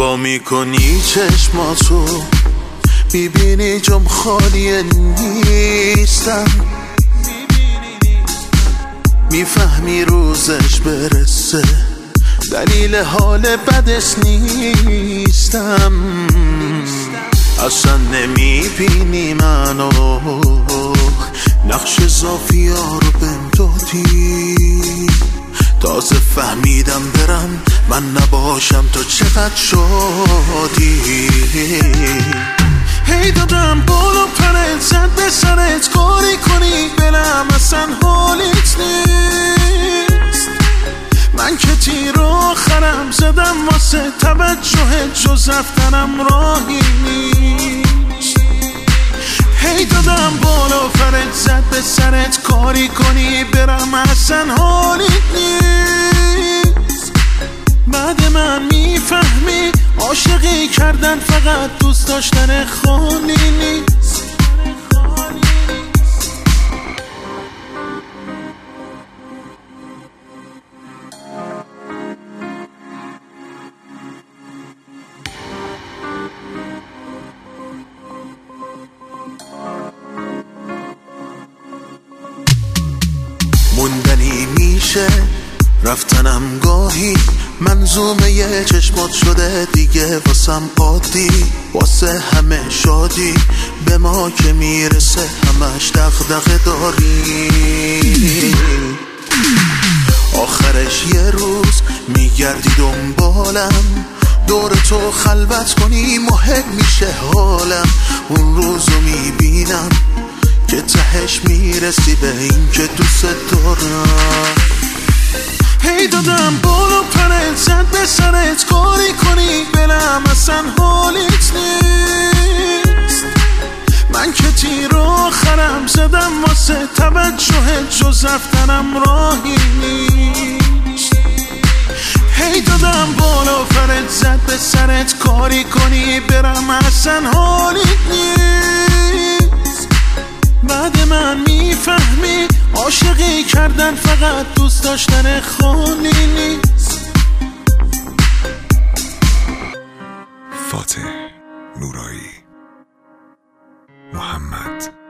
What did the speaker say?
وا میکنی چشماتو میبینی جام خالی نیستم، میفهمی روزش برسه دلیل حال بدش نیستم. اصلا نمیبینی منو، نقش زافیا رو بهم دادی، تازه فهمیدم برم من نباشم تو چقدر شادی. هی دادم بالا پرت زد به سرت کاری کنی بلم اصلا حالیت نیست. من که تیر آخرم زدم واسه توجهت جز رفتنم راهی نیست. هی دادم بالا پرت زد به سرت کاری کنی برم اصلا حالیت نیست. بعد من میفهمی عاشقی کردن فقط دوست داشتن خالی نیست. موندنی میشه رفتنم گاهی، منظومه یه چشمات شده دیگه واسم عادی، واسه همه شادی به ما که میرسه همش دغدغه داری. آخرش یه روز میگردی دنبالم، دور تو خلوت کنی مهم میشه حالم. اون روزو میبینم که تهش میرسی به این که دوست دارم. هی دادم بالا پرت زد به سرت کاری کنی بلم اصلا حالیت نیست. من که تیر آخرم زدم واسه توجهت جز رفتنم راهی نیست. هی دادم بالا پرت زد به سرت کاری کنی برم اصلا حالیت نیست. بعد من میفهمی عاشقی کردن فقط دوست داشتن خالی نیست. فاتح نورایی محمد